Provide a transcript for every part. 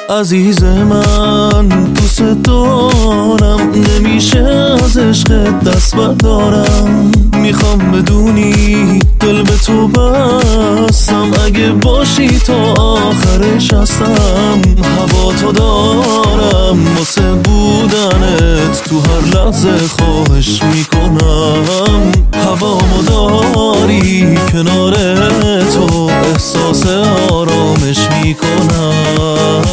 عزیز من دوست دارم، نمیشه از عشقت دست بردارم. میخوام بدونی دل به تو بستم، اگه باشی تا آخرش هستم. هوا تو دارم واسه بودنت، تو هر لحظه خواهش میکنم. هوامو داری کنار تو، احساس آرامش میکنم.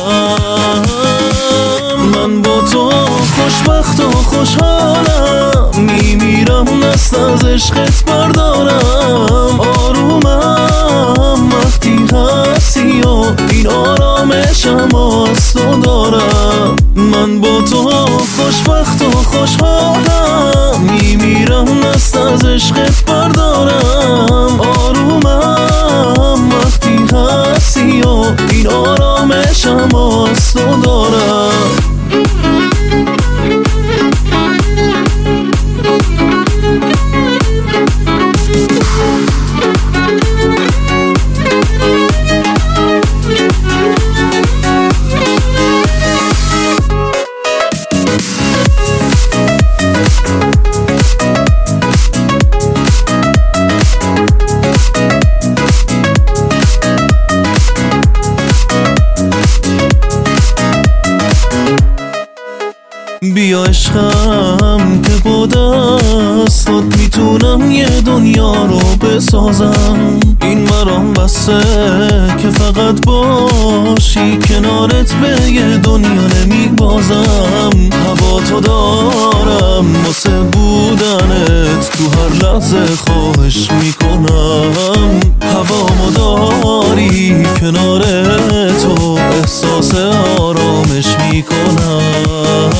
من با تو خوشبخت و خوشحالم، میمیرم دست از عشقت بردارم. آرومم وقتی هستی و این آرامشم از تو دارم. من با تو خوشبخت و خوشحالم، میمیرم دست از عشقت بردارم. آرومم وقتی هستی و این آرامشم از تو دارم. بیا عشقم که با دستات میتونم یه دنیا رو بسازم. این برام بسه که فقط باشی کنارت، به یه دنیا نمیبازم. هوا تو دارم واسه بودنت، تو هر لحظه خواهش میکنم. هوامو داری کنار تو، احساس آرامش میکنم.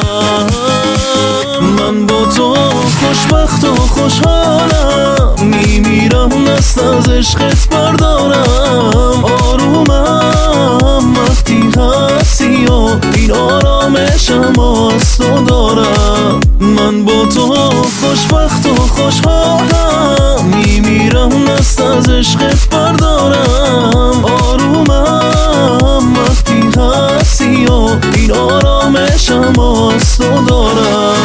من با تو خوشبخت و خوشحالم، میمیرم دست از عشقت بردارم. آرومم وقتی هستی و این آرامشم از تو دارم. من با تو خوشبخت و خوشحالم، میمیرم دست از عشقت بردارم. آرومم وقتی هستی و این آرامشم از تو دارم.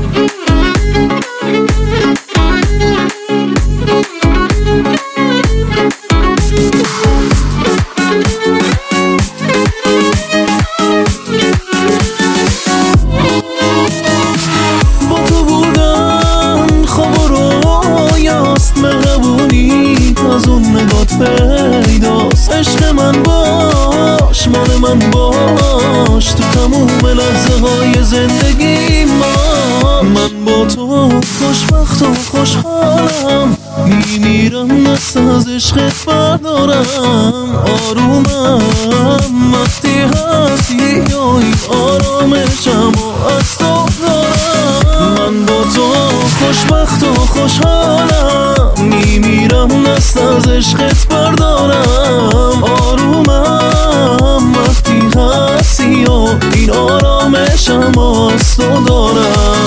از اون نگات پیداست، عشق من باش، مال من باش، تو تموم لحظه های زندگی من با تو خوشبخت و خوشحالم، میمیرم دست از عشقت بردارم. آرومم وقتی هستی یا این آرامشم و از تو دارم. من با تو خوشبخت و خوشحالم، میمیرم دست از عشقت بردارم. آرومم وقتی هستی و این آرامشم از تو دارم.